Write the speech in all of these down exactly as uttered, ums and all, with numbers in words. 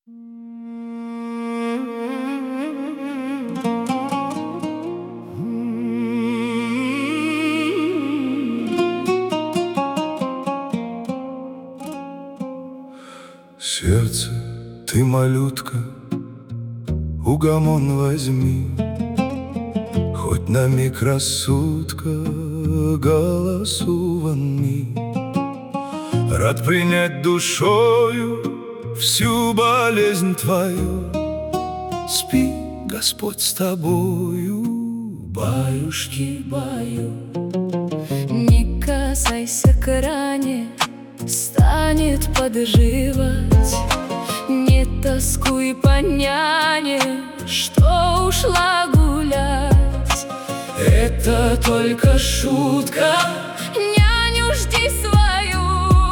Сердце, ты малютка, угомон возьми, хоть на миг рассудка голосу вонми. Рад принять душою всю болезнь твою. Спи, Господь с тобою, баюшки, баю. Не касайся к ране, станет подживать. Не тоскуй по няне, что ушла гулять. Это только шутка, Няню жди свою,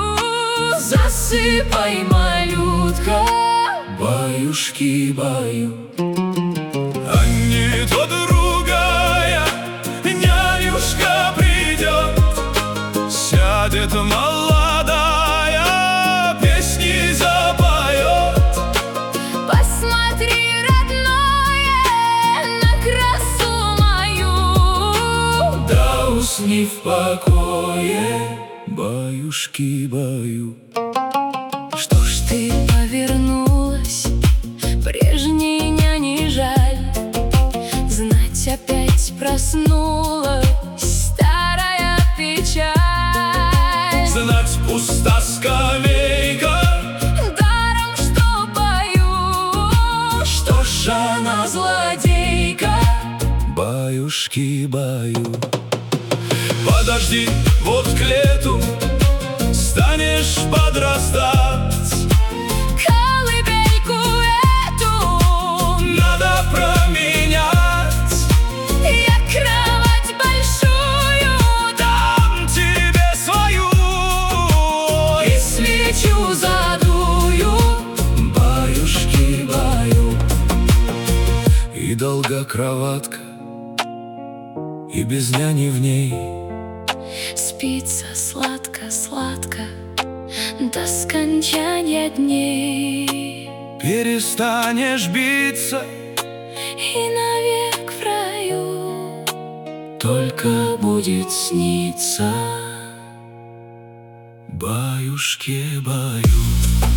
засыпай, малютка, баюшки, баю. А не то другая нянюшка придет, сядет молодая, песни запоет. посмотри, родное, на красу мою. Да усни в покое, баюшки, баю. Что ж ты повернулась, прежней няни жаль. Знать, опять проснулась старая печаль. Знать, пуста скамейка, Даром, что пою, что ж она злодейка, баюшки, баю. Подожди, вот к лету станешь подрастать, колыбельку эту надо променять. я кровать большую Дам тебе свою и свечу задую. баюшки, баю. И долга кроватка, и без няни в ней Спится сладко-сладко до скончания дней. перестанешь биться, И навек в раю только будет сниться, баюшки, баю.